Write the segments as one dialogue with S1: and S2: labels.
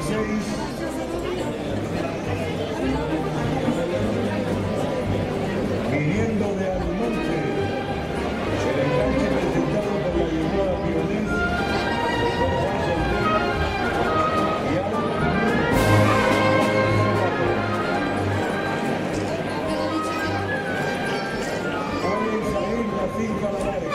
S1: viniendo de Almonte, el enganche presentado por la llamada Pionés, por Juan Soltero y Alonso. Pueden salir las 5 a la larga.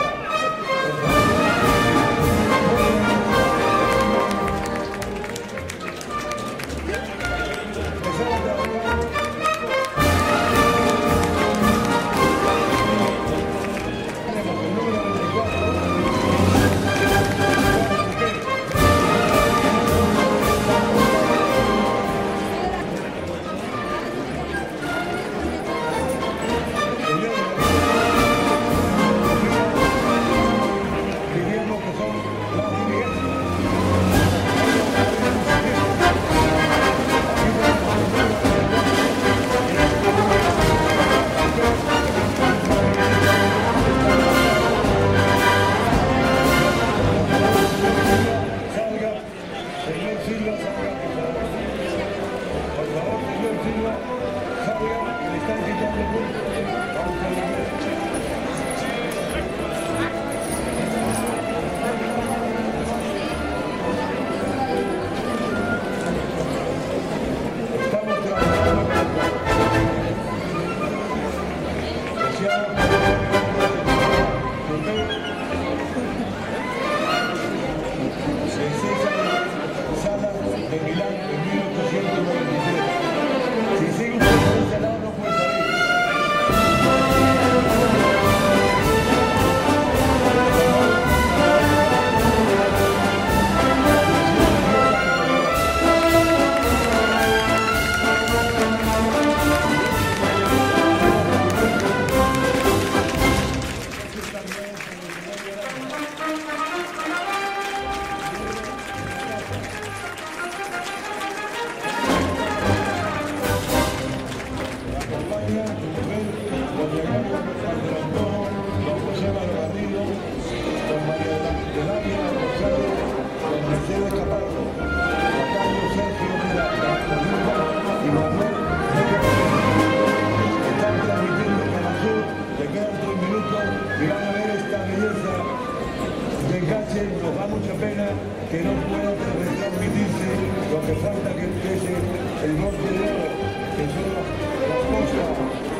S1: Nos da mucha pena que no pueda retransmitirse lo que falta que empiece el norte de oro, que son las cosas.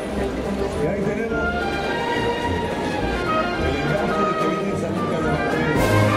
S1: Y ahí tenemos el enganche de que viene San Lucas de Martorell.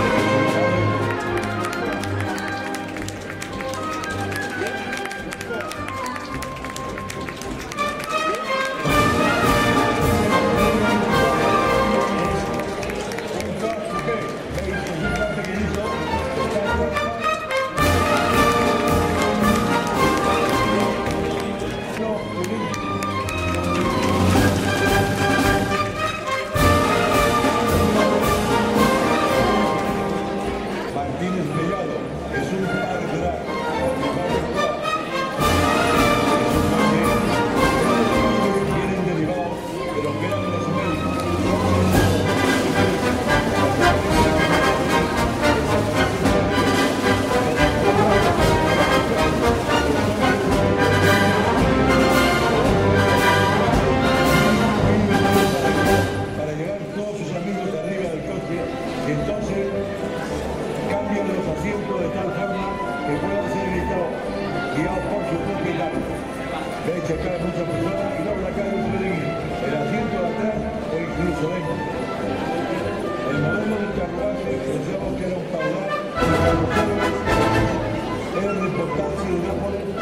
S1: Entonces cambian los asientos de tal forma que puedan ser guiados por su propio carro. De hecho, cae muchas personas y luego la cae un ir el asiento de atrás o incluso dentro. El modelo del carruaje, pensamos que era un caudal, el carruaje es de importancia de Nápoles.